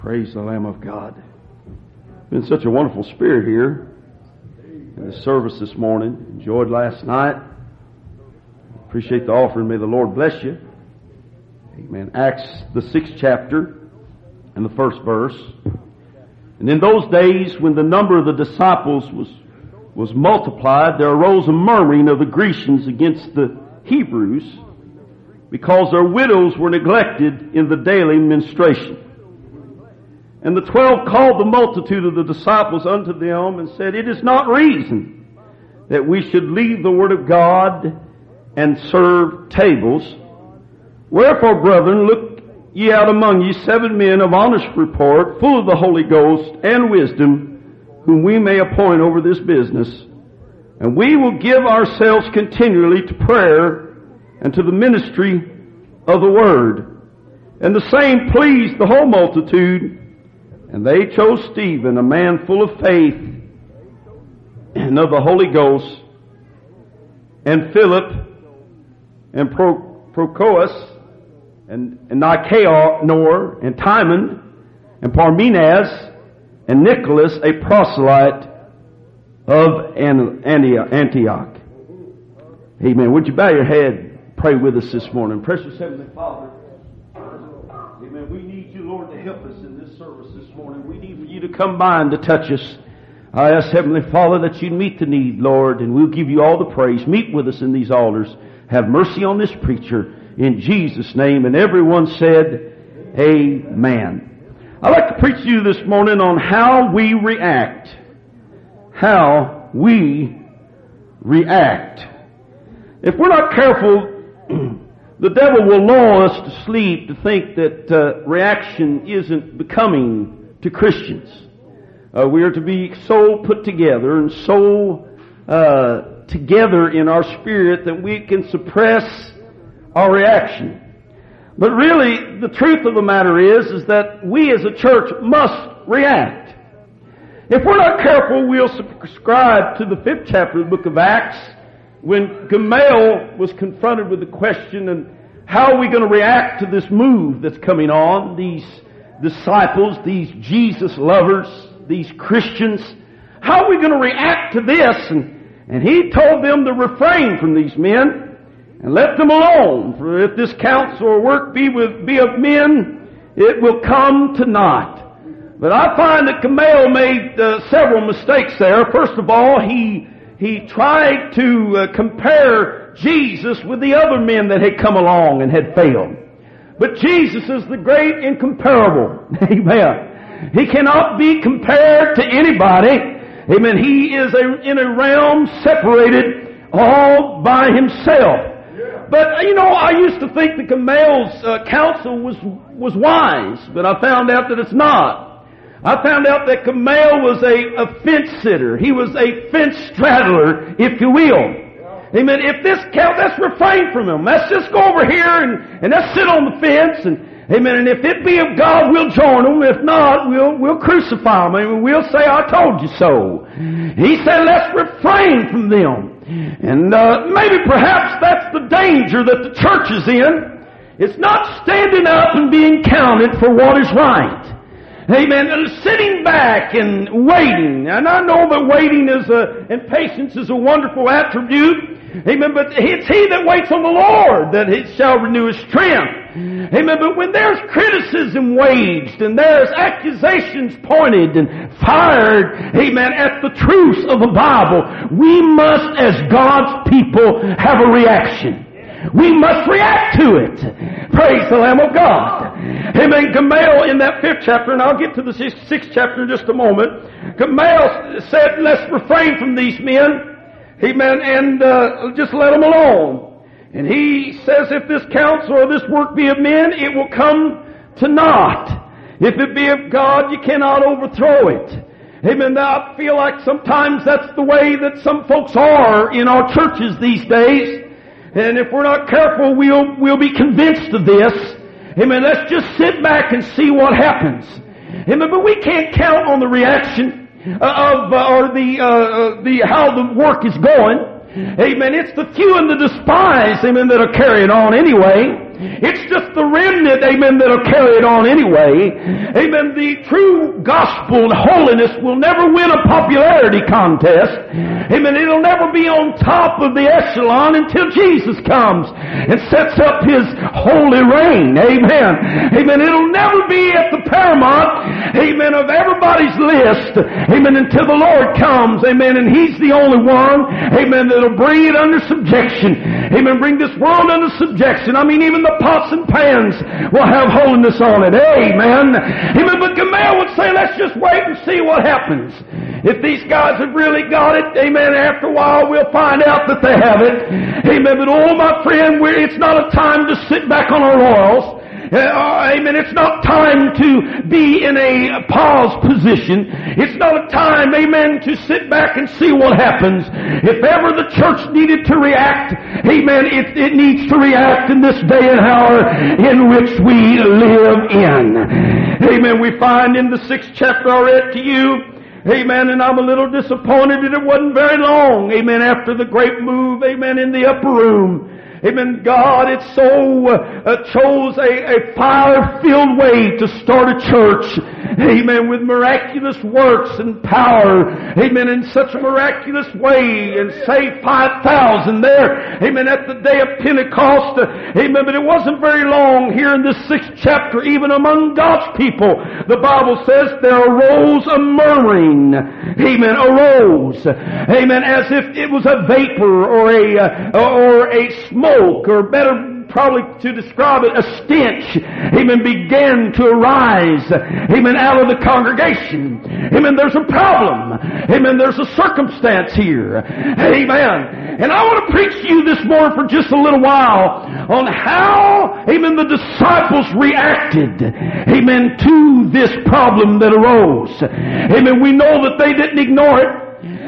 Praise the Lamb of God. Been such a wonderful spirit here in the service this morning. Enjoyed last night. Appreciate the offering. May the Lord bless you. Amen. Acts, the 6th chapter and the 1st verse. And in those days, when the number of the disciples was multiplied, there arose a murmuring of the Grecians against the Hebrews, because their widows were neglected in the daily ministration. And the 12 called the multitude of the disciples unto them and said, It is not reason that we should leave the word of God and serve tables. Wherefore, brethren, look ye out among you 7 men of honest report, full of the Holy Ghost and wisdom, whom we may appoint over this business. And we will give ourselves continually to prayer and to the ministry of the word. And the same pleased the whole multitude. And they chose Stephen, a man full of faith and of the Holy Ghost, and Philip, and Prochorus, and Nicanor, and Timon, and Parmenas, and Nicholas, a proselyte of Antioch. Amen. Would you bow your head, pray with us this morning. Precious Heavenly Father, amen. We need you, Lord, to help us in this service this morning. We need for you to come by and to touch us. I ask, Heavenly Father, that you'd meet the need, Lord, and we'll give you all the praise. Meet with us in these altars. Have mercy on this preacher in Jesus' name. And everyone said, Amen. I'd like to preach to you this morning on how we react. How we react. If we're not careful, the devil will lull us to sleep to think that reaction isn't becoming to Christians. We are to be so put together and so together in our spirit that we can suppress our reaction. But really, the truth of the matter is that we as a church must react. If we're not careful, we'll subscribe to the 5th chapter of the book of Acts, when Gamaliel was confronted with the question, and how are we going to react to this move that's coming on? These disciples, these Jesus lovers, these Christians, how are we going to react to this? And he told them to refrain from these men and let them alone. For if this counsel or work be of men, it will come to naught. But I find that Gamaliel made several mistakes there. First of all, he tried to compare Jesus with the other men that had come along and had failed. But Jesus is the great incomparable. Amen. He cannot be compared to anybody. Amen. He is in a realm separated all by himself. But, I used to think that Gamaliel's counsel was wise, but I found out that it's not. I found out that Gamaliel was a fence sitter. He was a fence straddler, if you will. Amen. If this count, let's refrain from him. Let's just go over here and let's sit on the fence. And amen. And if it be of God, we'll join him. If not, we'll crucify him. And we'll say, I told you so. He said, let's refrain from them. And maybe perhaps that's the danger that the church is in. It's not standing up and being counted for what is right. Amen. And sitting back and waiting. And I know that waiting and patience is a wonderful attribute. Amen. But it's he that waits on the Lord that he shall renew his strength. Amen. But when there's criticism waged and there's accusations pointed and fired, amen, at the truths of the Bible, we must, as God's people, have a reaction. We must react to it. Praise the Lamb of God. Amen. Gamaliel in that 5th chapter, and I'll get to the 6th chapter in just a moment. Gamaliel said, let's refrain from these men. Amen. And just let them alone. And he says, if this counsel or this work be of men, it will come to naught. If it be of God, you cannot overthrow it. Amen. Now, I feel like sometimes that's the way that some folks are in our churches these days. And if we're not careful, we'll be convinced of this. Amen. Let's just sit back and see what happens. Amen. But we can't count on the reaction how the work is going. Amen. It's the few and the despised, amen, that are carrying on anyway. It's just the remnant, amen, that'll carry it on anyway. Amen. The true gospel and holiness will never win a popularity contest. Amen. It'll never be on top of the echelon until Jesus comes and sets up His holy reign. Amen. Amen. It'll never be at the paramount, amen, of everybody's list. Amen. Until the Lord comes. Amen. And He's the only one, amen, that'll bring it under subjection. Amen. Bring this world under subjection. I mean, even the pots and pans will have holiness on it. Amen. Amen. But Gamaliel would say, let's just wait and see what happens. If these guys have really got it, amen, after a while we'll find out that they have it. Amen. But oh, my friend, it's not a time to sit back on our laurels. Amen. It's not time to be in a pause position. It's not a time, amen, to sit back and see what happens. If ever the church needed to react, amen, it needs to react in this day and hour in which we live in. Amen. We find in the 6th chapter I read to you, amen, and I'm a little disappointed that it wasn't very long, amen, after the great move, amen, in the upper room. Amen. God, it so chose a fire-filled way to start a church. Amen. With miraculous works and power. Amen. In such a miraculous way. And save 5,000 there. Amen. At the day of Pentecost. Amen. But it wasn't very long here in this 6th chapter, even among God's people. The Bible says there arose a murmuring. Amen. Arose. Amen. As if it was a vapor or a smoke. Or better probably to describe it, a stench, amen, began to arise, amen, out of the congregation. Amen, there's a problem. Amen, there's a circumstance here. Amen. And I want to preach to you this morning for just a little while on how, amen, the disciples reacted, amen, to this problem that arose. Amen, we know that they didn't ignore it.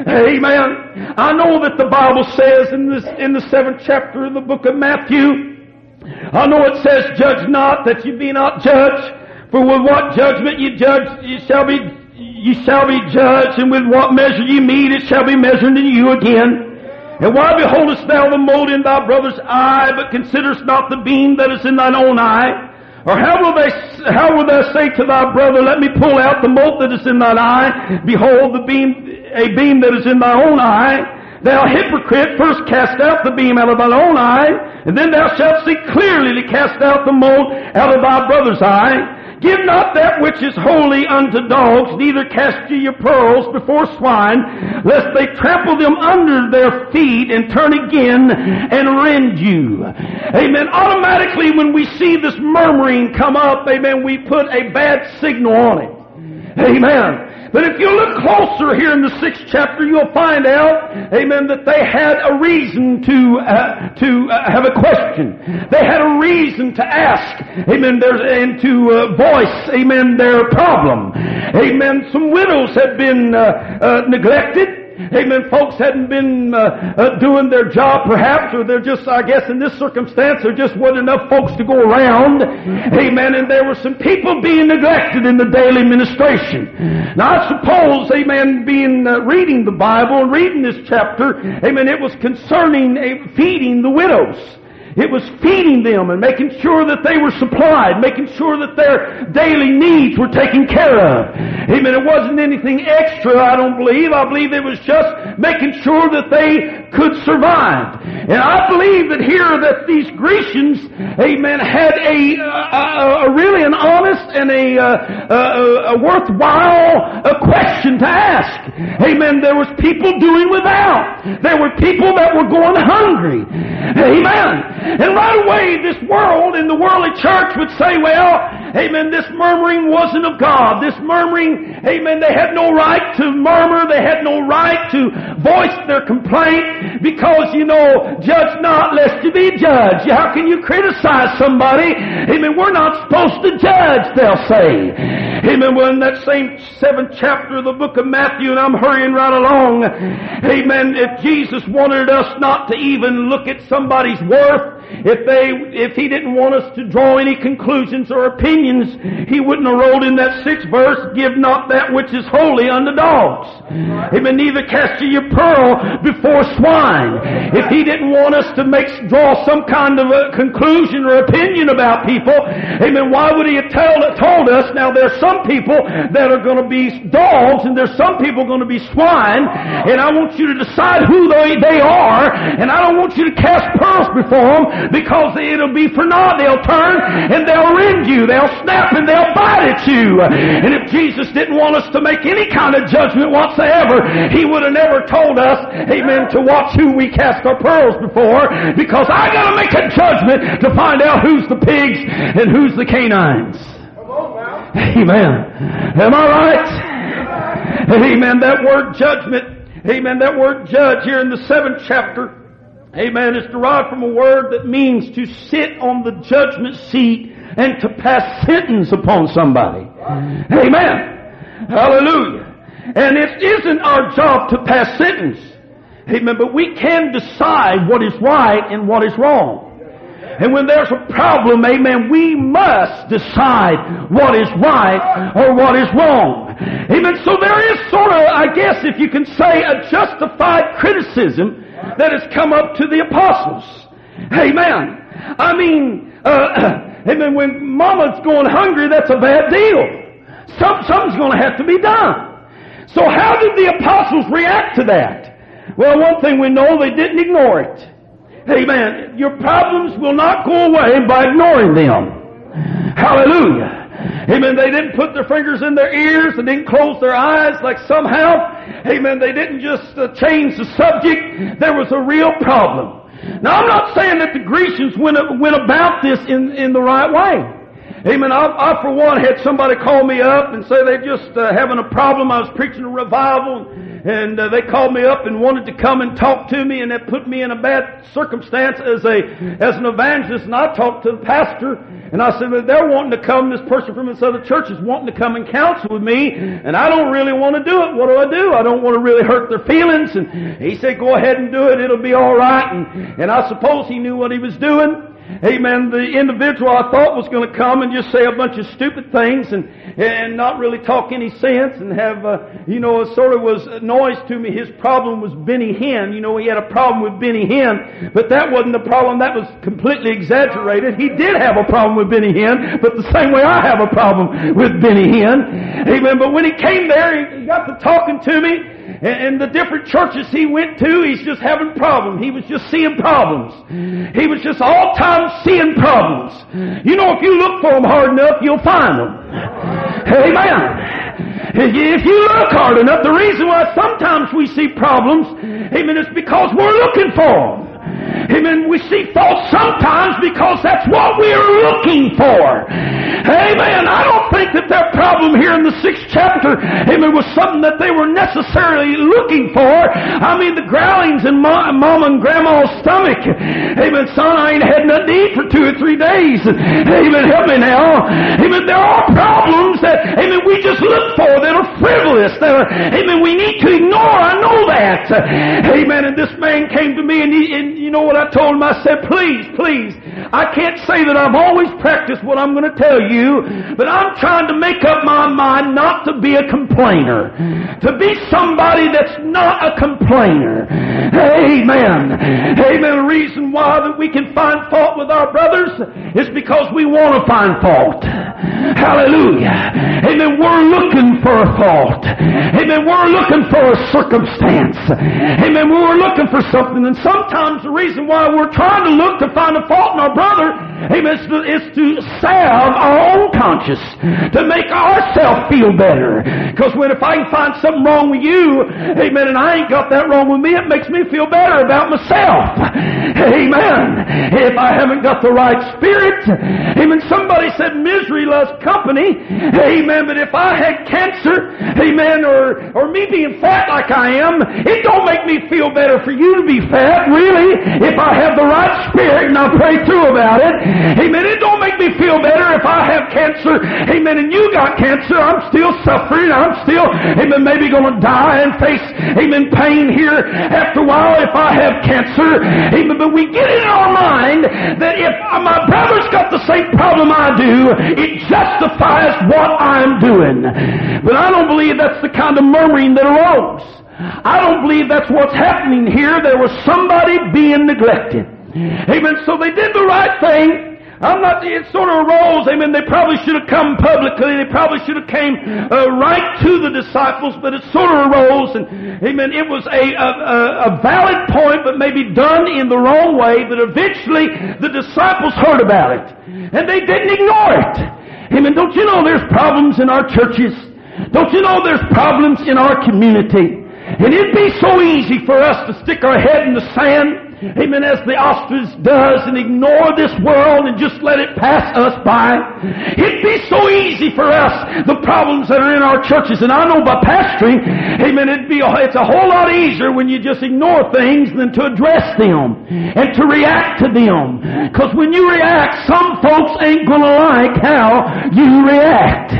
Amen. I know that the Bible says in the 7th chapter of the book of Matthew, I know it says, judge not that you be not judged, for with what judgment you judge, you shall be judged, and with what measure you mete, it shall be measured in you again. And why beholdest thou the mote in thy brother's eye, but considerest not the beam that is in thine own eye? Or how will thou say to thy brother, let me pull out the mote that is in thine eye? Behold, a beam that is in thy own eye. Thou hypocrite, first cast out the beam out of thine own eye, and then thou shalt see clearly to cast out the mote out of thy brother's eye. Give not that which is holy unto dogs, neither cast ye your pearls before swine, lest they trample them under their feet and turn again and rend you. Amen. Automatically when we see this murmuring come up, amen, we put a bad signal on it. Amen. But if you look closer here in the 6th chapter, you'll find out, amen, that they had a reason to have a question. They had a reason to ask, amen, and to voice, amen, their problem. Amen. Some widows had been neglected. Amen. Folks hadn't been doing their job perhaps, or they're just, I guess in this circumstance, there just wasn't enough folks to go around. Amen. And there were some people being neglected in the daily ministration. Now I suppose, amen, reading the Bible and reading this chapter, amen, it was concerning feeding the widows. It was feeding them and making sure that they were supplied, making sure that their daily needs were taken care of. Amen. It wasn't anything extra, I don't believe. I believe it was just making sure that they could survive. And I believe that here that these Grecians, amen, had a really an honest and a worthwhile question to ask. Amen. There was people doing without. There were people that were going hungry. Amen. And right away, this world and the worldly church would say, well, amen, this murmuring wasn't of God. This murmuring, amen, they had no right to murmur. They had no right to voice their complaint because, judge not lest you be judged. How can you criticize somebody? Amen, we're not supposed to judge, they'll say. Amen, well, in that same 7th chapter of the book of Matthew, and I'm hurrying right along, amen, if Jesus wanted us not to even look at somebody's worth, if He didn't want us to draw any conclusions or opinions, He wouldn't have wrote in that 6th verse, give not that which is holy unto dogs. Amen. Neither cast ye your pearl before swine. If He didn't want us to draw some kind of a conclusion or opinion about people, amen, why would He have told us, now there's some people that are going to be dogs and there's some people going to be swine, and I want you to decide who they are, and I don't want you to cast pearls before them, because it'll be for naught. They'll turn and they'll rend you, they'll snap and they'll bite at you. And if Jesus didn't want us to make any kind of judgment whatsoever, He would have never told us, amen, to watch who we cast our pearls before, because I got to make a judgment to find out who's the pigs and who's the canines. Amen. Am I right? Amen. That word judgment, amen, that word judge here in the 7th chapter, amen, is derived from a word that means to sit on the judgment seat and to pass sentence upon somebody. Amen. Hallelujah. And it isn't our job to pass sentence. Amen. But we can decide what is right and what is wrong. And when there's a problem, amen, we must decide what is right or what is wrong. Amen. So there is sort of, I guess if you can say, a justified criticism that has come up to the apostles. Amen. I mean, amen, when mama's going hungry, that's a bad deal. Something's going to have to be done. So how did the apostles react to that? Well, one thing we know, they didn't ignore it. Amen. Your problems will not go away by ignoring them. Hallelujah. Amen. They didn't put their fingers in their ears. They didn't close their eyes like somehow. Amen. They didn't just change the subject. There was a real problem. Now, I'm not saying that the Grecians went about this in the right way. Amen. I for one, had somebody call me up and say they're just having a problem. I was preaching a revival, and they called me up and wanted to come and talk to me, and that put me in a bad circumstance as an evangelist. And I talked to the pastor, and I said, well, they're wanting to come, this person from this other church is wanting to come and counsel with me, and I don't really want to do it. What do? I don't want to really hurt their feelings. And he said, go ahead and do it. It'll be all right. And I suppose he knew what he was doing. Amen. The individual I thought was going to come and just say a bunch of stupid things and not really talk any sense and have, it sort of was a noise to me. His problem was Benny Hinn. He had a problem with Benny Hinn, but that wasn't the problem. That was completely exaggerated. He did have a problem with Benny Hinn, but the same way I have a problem with Benny Hinn. Amen. But when he came there, he got to talking to me. And the different churches he went to, he's just having problems. He was just seeing problems. He was just all time seeing problems. If you look for them hard enough, you'll find them. Amen. If you look hard enough, the reason why sometimes we see problems, amen, is because we're looking for them. Amen. We see faults sometimes because that's what we're looking for. Amen. I don't think that their problem here in the 6th chapter, amen, was something that they were necessarily looking for. I mean, the growlings in Mama and Grandma's stomach. Amen. Son, I ain't had nothing to eat for 2 or 3 days. Amen. Help me now. Amen. There are problems that, amen, we just look for that are frivolous. That are, amen, we need to ignore. I know that. Amen. And this man came to me and you know what I told him? I said, please, I can't say that I've always practiced what I'm going to tell you, but I'm trying to make up my mind not to be a complainer, to be somebody that's not a complainer. Amen. Amen. The reason why that we can find fault with our brothers is because we want to find fault. Hallelujah. Amen. We're looking for a fault. Amen. We're looking for a circumstance. Amen. We're looking for something, and sometimes the reason why we're trying to look to find a fault in our brother, amen, is to salve our own conscience, to make ourselves feel better. Because if I can find something wrong with you, amen, and I ain't got that wrong with me, it makes me feel better about myself. Amen. If I haven't got the right spirit, amen, somebody said misery loves company, amen, but if I had cancer, amen, or me being fat like I am, it don't make me feel better for you to be fat, really. If I have the right spirit and I pray through about it, amen, it don't make me me feel better if I have cancer, amen, and you got cancer. I'm still suffering. I'm still, amen, maybe going to die and face, amen, pain here after a while if I have cancer. Amen. But we get it in our mind that if my brother's got the same problem I do, it justifies what I'm doing. But I don't believe that's the kind of murmuring that arose. I don't believe that's what's happening here. There was somebody being neglected. Amen. So they did the right thing. It sort of arose, amen, they probably should have come publicly, they probably should have came right to the disciples, but it sort of arose, and, amen, it was a valid point, but maybe done in the wrong way, but eventually the disciples heard about it, and they didn't ignore it. Amen, don't you know there's problems in our churches? Don't you know there's problems in our community? And it'd be so easy for us to stick our head in the sand, amen, as the ostrich does, and ignore this world and just let it pass us by. It'd be so easy for us, the problems that are in our churches. And I know by pastoring, amen, it's a whole lot easier when you just ignore things than to address them and to react to them. Because when you react, some folks ain't going to like how you react.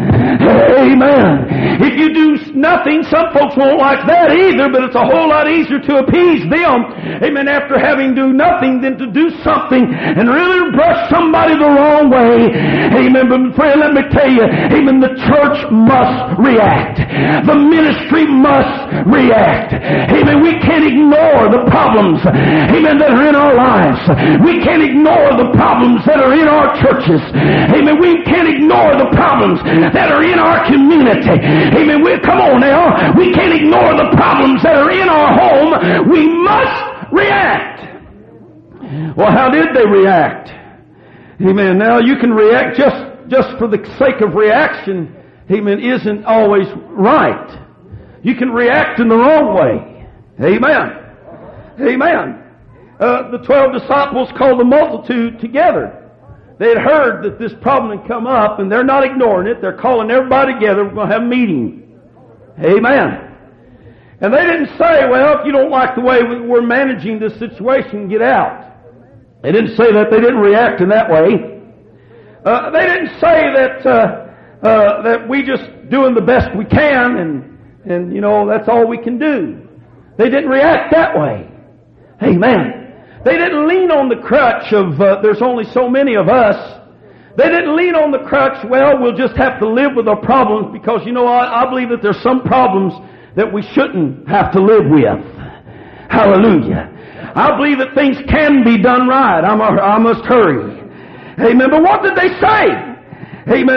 Amen. If you do nothing, some folks won't like that either, but it's a whole lot easier to appease them, amen, after having do nothing than to do something and really brush somebody the wrong way. Amen. But friend, let me tell you, amen, the church must react. The ministry must react. Amen. We can't ignore the problems, amen, that are in our lives. We can't ignore the problems that are in our churches. Amen. We can't ignore the problems that are in our community. Amen. Come on now. We can't ignore the problems that are in our home. We must react. Well, how did they react? Amen. Now, you can react just for the sake of reaction, amen, isn't always right. You can react in the wrong way. Amen. Amen. The 12 disciples called the multitude together. They had heard that this problem had come up, and they're not ignoring it. They're calling everybody together. We're going to have a meeting. Amen. And they didn't say, well, if you don't like the way we're managing this situation, get out. They didn't say that. They didn't react in that way. They didn't say that we just doing the best we can, and you know, that's all we can do. They didn't react that way. Amen. They didn't lean on the crutch of there's only so many of us. They didn't lean on the crutch, well, we'll just have to live with our problems, because, you know, I believe that there's some problems that we shouldn't have to live with. Hallelujah. I believe that things can be done right. I must hurry. Amen. But what did they say? Amen.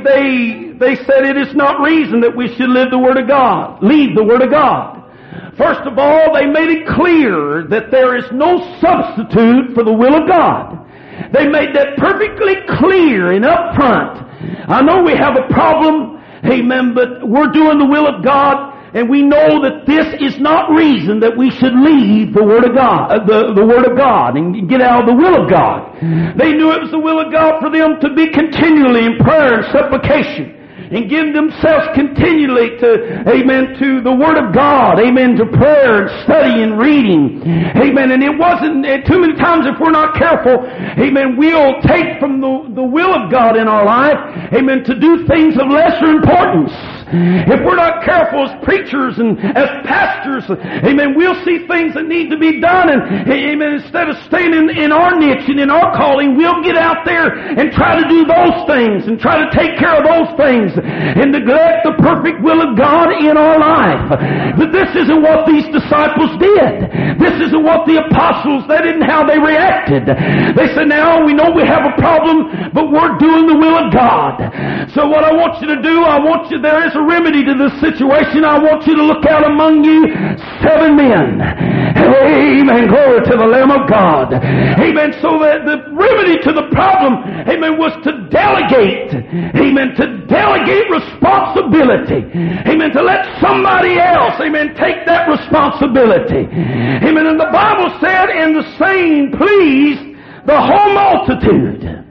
They said it is not reason that we should live the Word of God. Leave the Word of God. First of all, they made it clear that there is no substitute for the will of God. They made that perfectly clear and upfront. I know we have a problem, amen, but we're doing the will of God, and we know that this is not reason that we should leave the Word of God, the Word of God, and get out of the will of God. They knew it was the will of God for them to be continually in prayer and supplication, and give themselves continually to, amen, to the Word of God, amen, to prayer and study and reading, amen. And it wasn't, too many times if we're not careful, amen, we'll take from the will of God in our life, amen, to do things of lesser importance. If we're not careful as preachers and as pastors, amen, we'll see things that need to be done, and amen, instead of staying in our niche and in our calling, we'll get out there and try to do those things and try to take care of those things and neglect the perfect will of God in our life. But this isn't what these disciples did. This isn't what the apostles, that isn't how they reacted. They said, now we know we have a problem, but we're doing the will of God. So what I want you to do, there is a remedy to this situation. I want you to look out among you 7 men. Amen. Glory to the Lamb of God. Amen. So that the remedy to the problem, amen, was to delegate. Amen. To delegate responsibility. Amen. To let somebody else, amen, take that responsibility. Amen. And the Bible said, and the saying pleased the whole multitude.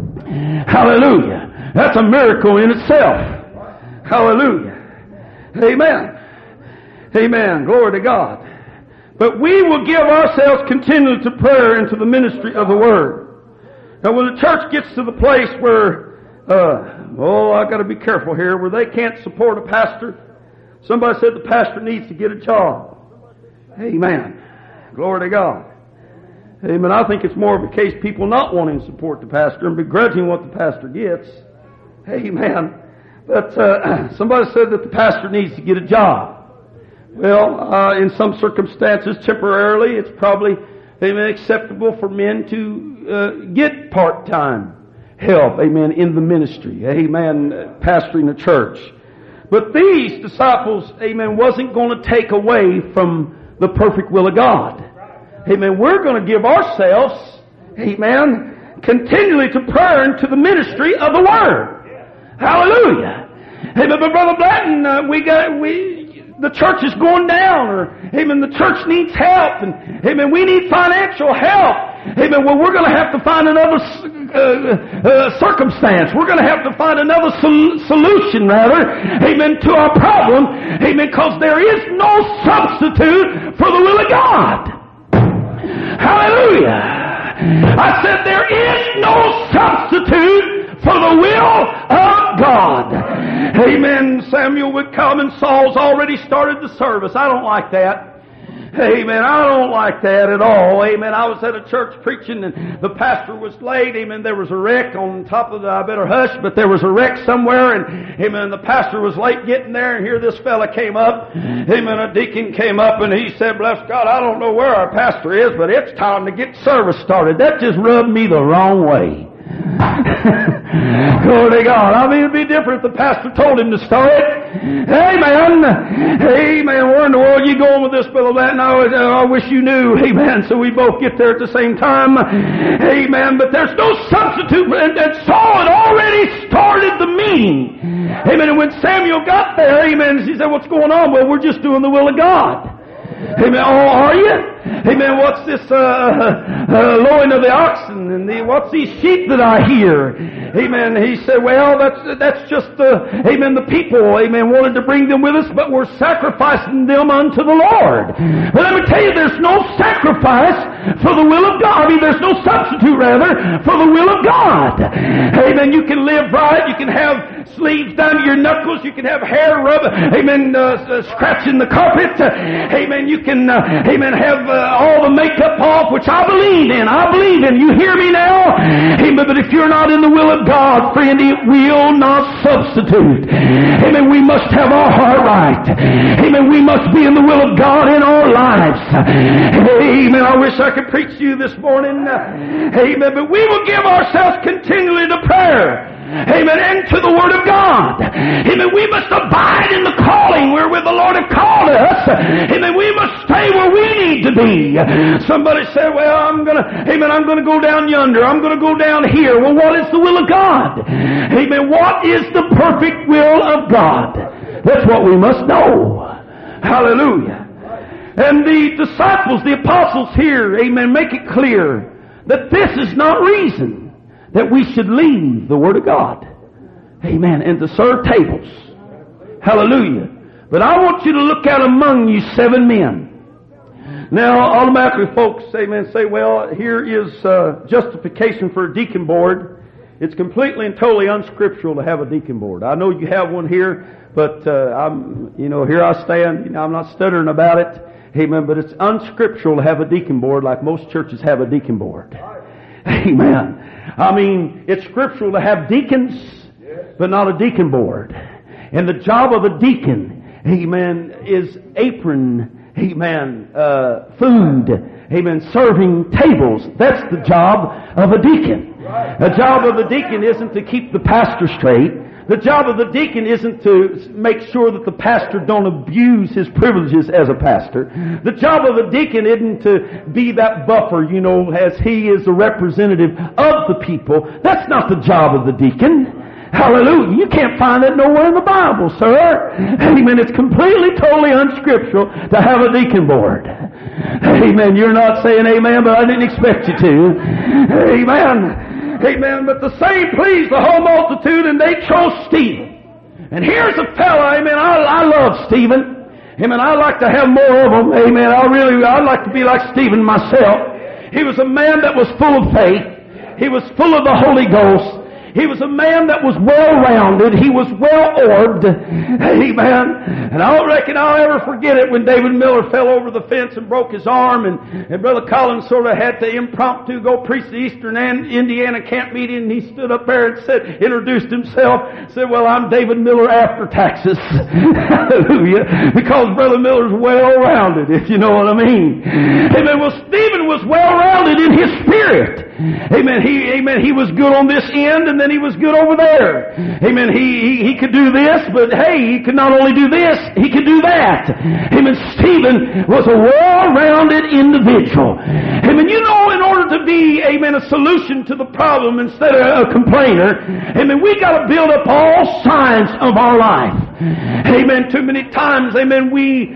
Hallelujah. That's a miracle in itself. Hallelujah. Amen. Amen. Glory to God. But we will give ourselves continually to prayer and to the ministry of the Word. Now when the church gets to the place where, I got to be careful here, where they can't support a pastor. Somebody said the pastor needs to get a job. Amen. Glory to God. Amen. I think it's more of a case of people not wanting to support the pastor and begrudging what the pastor gets. Amen. But somebody said that the pastor needs to get a job. Well, in some circumstances, temporarily, it's probably acceptable for men to get part-time help, amen, in the ministry, amen, pastoring a church. But these disciples, amen, wasn't going to take away from the perfect will of God. Amen. We're going to give ourselves, amen, continually to prayer and to the ministry of the Word. Hallelujah. Amen. But Brother Blanton, the church is going down, or amen, the church needs help, and amen, we need financial help. Amen. Well, we're going to have to find another circumstance. We're going to have to find another solution, rather, amen, to our problem, amen, because there is no substitute for the will of God. Hallelujah. I said there is no substitute for the will of God. Amen. Samuel would come and Saul's already started the service. I don't like that. Amen. I don't like that at all. Amen. I was at a church preaching and the pastor was late. Amen. There was a wreck on top of I better hush, but there was a wreck somewhere, and amen, the pastor was late getting there, and here this fella came up. Amen. A deacon came up and he said, bless God, I don't know where our pastor is, but it's time to get service started. That just rubbed me the wrong way. Glory to God. I mean, it'd be different if the pastor told him to start it. Amen. Amen. Where in the world are you going with this, Brother Blanton? I wish you knew. Amen. So we both get there at the same time. Amen. But there's no substitute. And Saul had already started the meeting. Amen. And when Samuel got there, amen, he said, what's going on? Well, we're just doing the will of God. Amen. Oh, are you? Amen. What's this lowing of the oxen and what's these sheep that I hear? Amen. He said, well, that's just amen, the people, amen, wanted to bring them with us, but we're sacrificing them unto the Lord. But let me tell you, there's no sacrifice for the will of God. I mean, there's no substitute, rather, for the will of God. Amen. You can live right. You can have sleeves down to your knuckles. You can have hair scratching the carpet. Amen. You can, amen, have all the makeup off, which I believe in. I believe in. You hear me now? Amen. But if you're not in the will of God, friend, it will not substitute. Amen. We must have our heart right. Amen. We must be in the will of God in our lives. Amen. I wish I could preach to you this morning. Amen. But we will give ourselves continually to prayer. Amen. And to the Word of God. Amen. We must abide in the calling wherewith the Lord hath called us. Amen. We must stay where we need to be. Somebody said, well, I'm going to go down yonder. I'm going to go down here. Well, what is the will of God? Amen. What is the perfect will of God? That's what we must know. Hallelujah. And the disciples, the apostles here, amen, make it clear that this is not reason that we should leave the Word of God. Amen. And to serve tables. Hallelujah. But I want you to look out among you 7 men. Now, automatically folks, amen, say, well, here is justification for a deacon board. It's completely and totally unscriptural to have a deacon board. I know you have one here, but here I stand. I'm not stuttering about it. Amen. But it's unscriptural to have a deacon board like most churches have a deacon board. Amen. I mean, it's scriptural to have deacons, but not a deacon board. And the job of a deacon, amen, is apron, amen, food, amen, serving tables. That's the job of a deacon. The job of a deacon isn't to keep the pastor straight. The job of the deacon isn't to make sure that the pastor don't abuse his privileges as a pastor. The job of a deacon isn't to be that buffer, as he is a representative of the people. That's not the job of the deacon. Hallelujah. You can't find that nowhere in the Bible, sir. Amen. It's completely, totally unscriptural to have a deacon board. Amen. You're not saying amen, but I didn't expect you to. Amen. Amen. But the same pleased the whole multitude, and they chose Stephen. And here's a fella, amen, I love Stephen. Amen. I like to have more of them. Amen. I'd like to be like Stephen myself. He was a man that was full of faith. He was full of the Holy Ghost. He was a man that was well-rounded. He was well-orbed. Amen. And I don't reckon I'll ever forget it when David Miller fell over the fence and broke his arm, and Brother Collins sort of had to impromptu go preach the Eastern Indiana camp meeting, and he stood up there and introduced himself, said, well, I'm David Miller after taxes. Hallelujah. Because Brother Miller's well-rounded, if you know what I mean. Amen. Well, Stephen was well-rounded in his spirit. Amen. He was good on this end, and then he was good over there. Amen. He could do this, but hey, he could not only do this, he could do that. Amen. Stephen was a well-rounded individual. Amen. You know, in order to be, amen, a solution to the problem instead of a complainer, amen, we got to build up all sides of our life. Amen. Too many times, amen,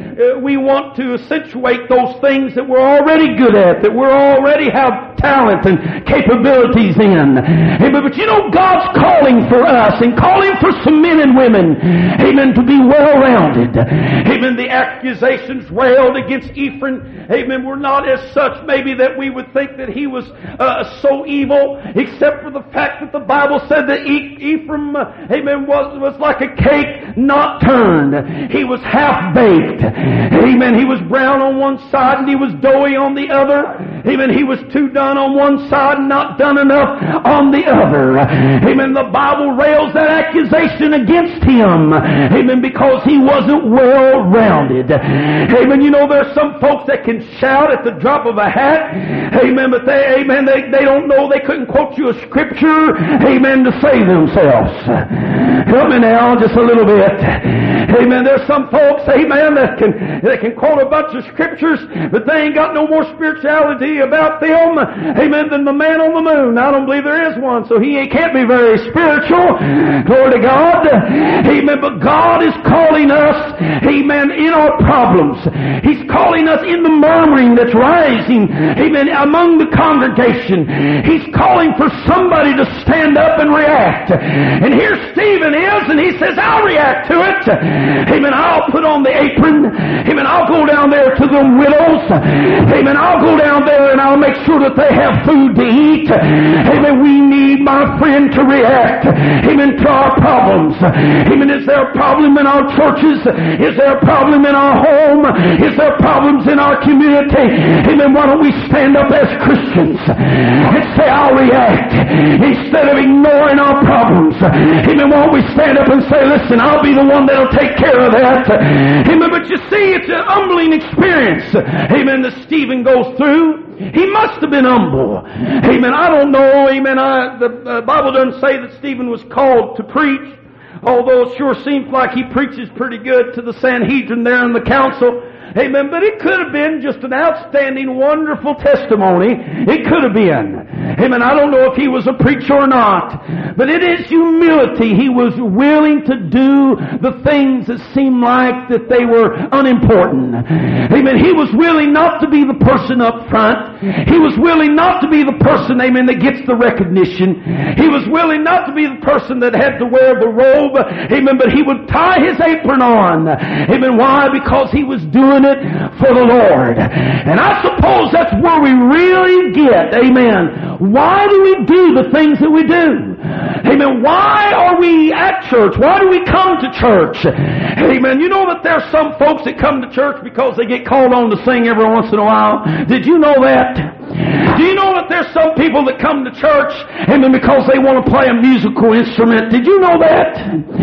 we want to accentuate those things that we're already good at, that we already have talent and capabilities in. Amen. But you know, God's calling for us and calling for some men and women, amen, to be well-rounded. Amen. The accusations railed against Ephraim, amen, were not as such maybe that we would think that he was so evil, except for the fact that the Bible said that Ephraim, amen, was like a cake not turned. He was half-baked. Amen. He was brown on one side and he was doughy on the other. Amen. He was too done on one side and not done enough on the other. Amen. The Bible rails that accusation against him. Amen. Because he wasn't well-rounded. Amen. You know, there's some folks that can shout at the drop of a hat. Amen. But they don't know, they couldn't quote you a scripture. Amen. To save themselves. Help me now just a little bit. Amen. There's some folks, amen, that can quote a bunch of scriptures, but they ain't got no more spirituality about them, amen, than the man on the moon. I don't believe there is one, so he can't be very spiritual. Glory to God. Amen. But God is calling us, amen, in our problems. He's calling us in the murmuring that's rising, amen, among the congregation. He's calling for somebody to stand up and react. And here Stephen is, and he says, I'll react to it. Amen. I'll put on the apron. Amen. I'll go down there to the widows. Amen. I'll go down there and I'll make sure that they have food to eat. Amen. We need, my friend, to react. Amen. To our problems. Amen. Is there a problem in our churches? Is there a problem in our home? Is there problems in our community? Amen. Why don't we stand up as Christians and say, I'll react, instead of ignoring our problems? Amen. Why don't we stand up and say, listen, I'll be the one that'll take care of that. Amen. But you see, it's an humbling experience. Amen. That Stephen goes through. He must have been humble. Amen. I don't know. Amen. The Bible doesn't say that Stephen was called to preach, although it sure seems like he preaches pretty good to the Sanhedrin there in the council. Amen. But it could have been just an outstanding, wonderful testimony. It could have been. Amen. I don't know if he was a preacher or not. But in his humility, he was willing to do the things that seemed like that they were unimportant. Amen. He was willing not to be the person up front. He was willing not to be the person, amen, that gets the recognition. He was willing not to be the person that had to wear the robe. Amen. But he would tie his apron on. Amen. Why? Because he was doing it for the Lord. And I suppose that's where we really get, amen, why do we do the things that we do? Amen. Why are we at church? Why do we come to church? Amen. You know that there's some folks that come to church because they get called on to sing every once in a while. Did you know that? Do you know that there's some people that come to church, amen, because they want to play a musical instrument? Did you know that?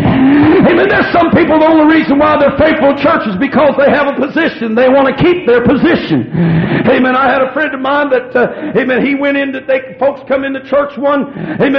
Amen. There's some people, the only reason why they're faithful to church is because they have a position. They want to keep their position. Amen. I had a friend of mine that, amen, he went in, folks come into church one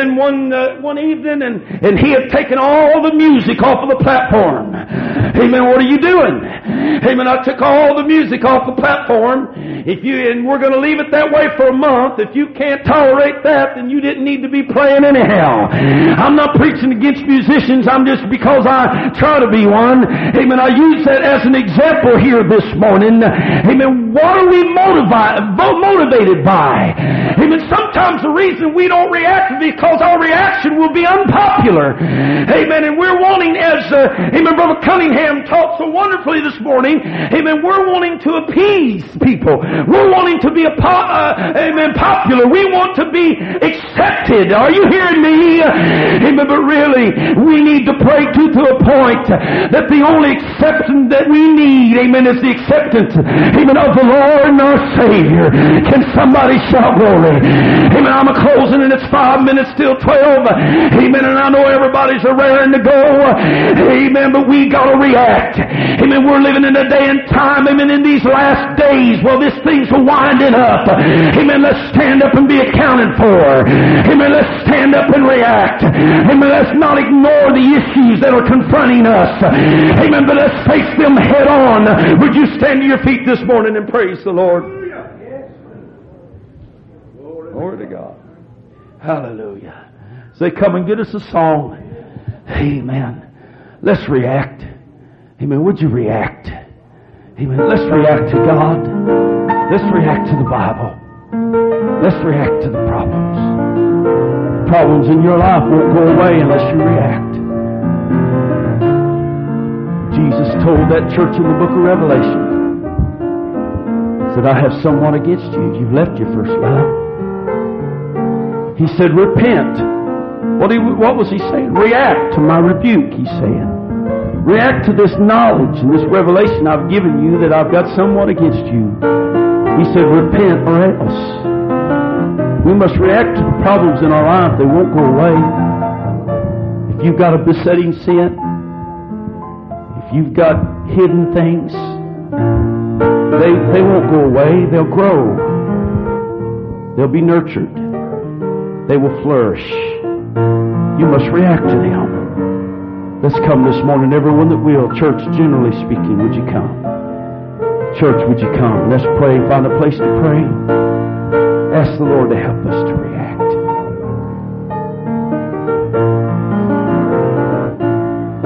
evening, and he had taken all the music off of the platform. Amen. What are you doing? Amen. I took all the music off the platform. And we're going to leave it that way for a month. If you can't tolerate that, then you didn't need to be playing anyhow. I'm not preaching against musicians. I'm just because I try to be one. Amen. I use that as an example here this morning. Amen. What are we motivated by? Amen. Sometimes the reason we don't react is because our reaction will be unpopular. Amen. And we're wanting, as Amen, Brother Cunningham Branham taught so wonderfully this morning. Amen. We're wanting to appease people. We're wanting to be popular. We want to be accepted. Are you hearing me? Amen. But really, we need to pray to a point that the only acceptance that we need, amen, is the acceptance, amen, of the Lord and our Savior. Can somebody shout glory? Amen. I'm closing and it's 5 minutes till 12. Amen. And I know everybody's raring to go. Amen. But we gotta react. Amen. We're living in a day and time, amen, in these last days while this thing's winding up. Amen. Let's stand up and be accounted for. Amen. Let's stand up and react. Amen. Let's not ignore the issues that are confronting us. Amen. But let's face them head on. Would you stand to your feet this morning and praise the Lord? Glory to God. Hallelujah. Say, come and get us a song. Amen. Let's react. Amen. Would you react? Amen. Let's react to God. Let's react to the Bible. Let's react to the problems. Problems in your life won't go away unless you react. Jesus told that church in the book of Revelation, said, I have somewhat against you. You've left your first love. He said, repent. What was he saying? React to my rebuke, he's saying. React to this knowledge and this revelation I've given you that I've got somewhat against you. He said, repent or else. We must react to the problems in our life. They won't go away. If you've got a besetting sin, if you've got hidden things, they won't go away. They'll grow. They'll be nurtured. They will flourish. You must react to them. Let's come this morning. Everyone that will. Church, generally speaking, would you come? Church, would you come? Let's pray. Find a place to pray. Ask the Lord to help us.